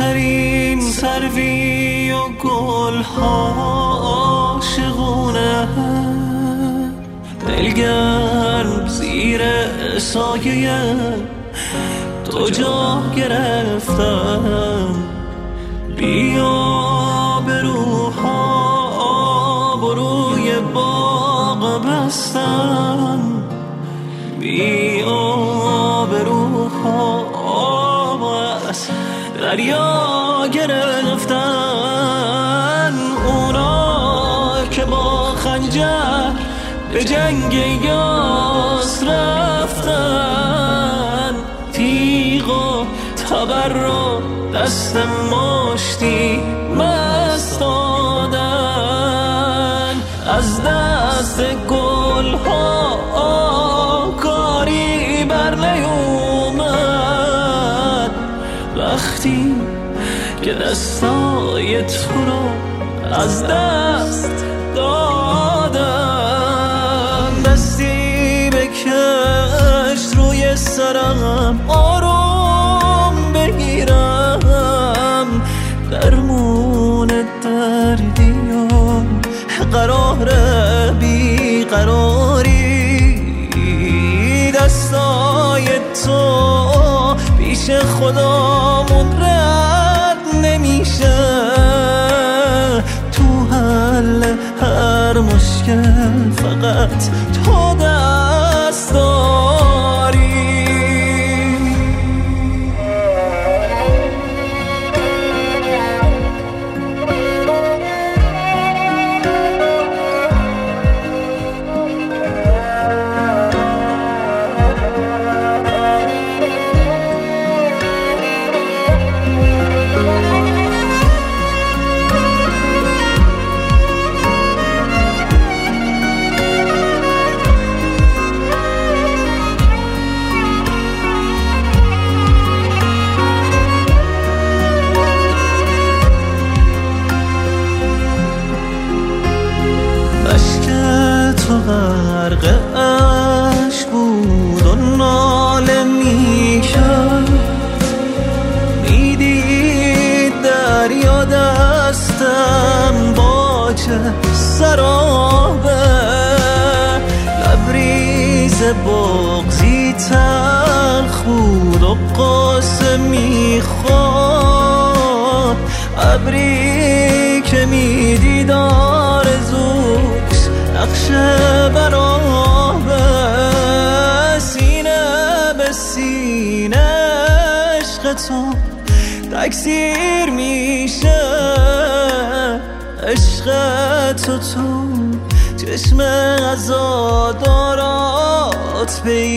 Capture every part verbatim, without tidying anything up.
آخرین سروی و گل ها عاشقونه، دلگرم زیر سایه تو جا گرفتم. بیا به روحا بروی باغ بستم، بیا به روحا از دریا گرفتن. اونا که با خنجر به جنگ یاس رفتن، تیغ و تبر رو دست مشتی مست دادن. از دست گل ها کاری بر نیومد، وقتی که دستای تو رو از دست دادم. دستی بکش روی سرم آروم بگیرم، درمون دردی و قرار بی قراری. دستای تو پیش خدامون رد نمیشه، تو حل هر مشکل فقط تو دست داری. غرق عشق بود و ناله میکرد، میدید دریا دستم با چه سرابه. لبریز بغضی تلخ بود و قصه میخورد، ابری که میدید آرزوش نقشه برابه. سینه به سینه عشق تو تکثیر میشه، عشق تو تو چشم عزادارات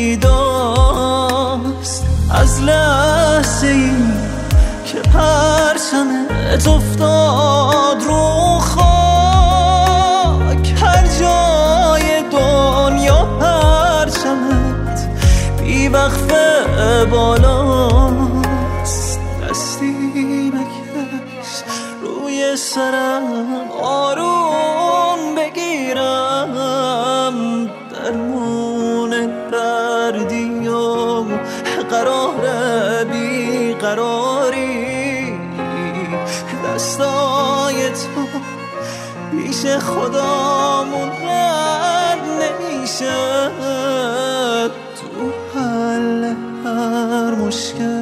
پیداست. از لحظه ای که پرچمت افتاد رو خاک، هر جای دنیا پرچمت بی وقفه بالاست. دستی بکش روی سرم آروم بگیرم، درمون دردی و قرار بی قراری. دستای تو پیش خدامون رد نمیشه، تو حل هر مشکل